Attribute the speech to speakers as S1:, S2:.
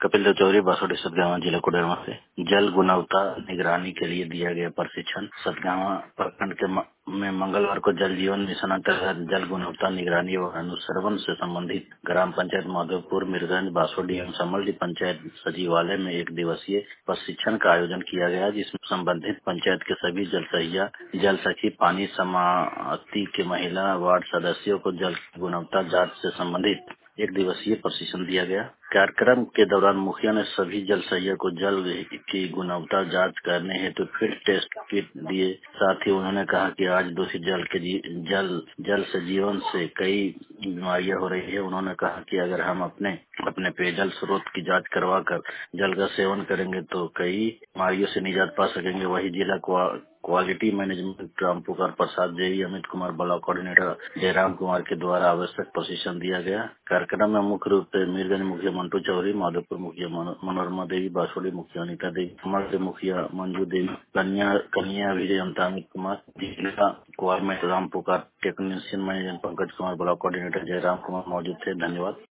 S1: कपिल देव चौधरी बासोटी सतगावा जिला कोडरमा से जल गुणवत्ता निगरानी के लिए दिया गया प्रशिक्षण। सतगावा प्रखंड के में मंगलवार को जल जीवन मिशन अंतर्गत जल गुणवत्ता निगरानी और अनुश्रवण से संबंधित ग्राम पंचायत माधोपुर, मीरगंज, बासोटी एवं समल्डी पंचायत सचिवालय में एक दिवसीय प्रशिक्षण का आयोजन किया गया, जिसमें संबंधित पंचायत के सभी जल सहिया, जल सखी, पानी समाप्ति के महिला वार्ड सदस्यों को जल गुणवत्ता जांच से संबंधित एक दिवसीय प्रशिक्षण दिया गया। कार्यक्रम के दौरान मुखिया ने सभी जल सहिया को जल की गुणवत्ता जांच करने हेतु फील्ड टेस्ट किट दिए। साथ ही उन्होंने कहा कि आज दूषित जल से जीवन से कई बीमारियां हो रही है। उन्होंने कहा कि अगर हम अपने पेयजल स्रोत की जांच करवा कर जल का सेवन करेंगे तो कई बीमारियों से निजात पा सकेंगे। वही जिला quality management Ram Pukar Prasad, JE Amit Kumar, block coordinator Jayram Kumar के द्वारा आवश्यक प्रशिक्षण दिया गया। कार्यक्रम में मुख्य रूप से मीरगंज मुखिया मंटू चौधरी, माधोपुर मुखिया मनोरमा देवी, बासोटी मुखिया अनिता देवी, कमल मुखिया मंजू देवी, कन्या विजय अमित कुमार, जिला quality Ram Pukar technician manager Pankaj Kumar, block coordinator Jayram Kumar मौजूद थे। धन्यवाद।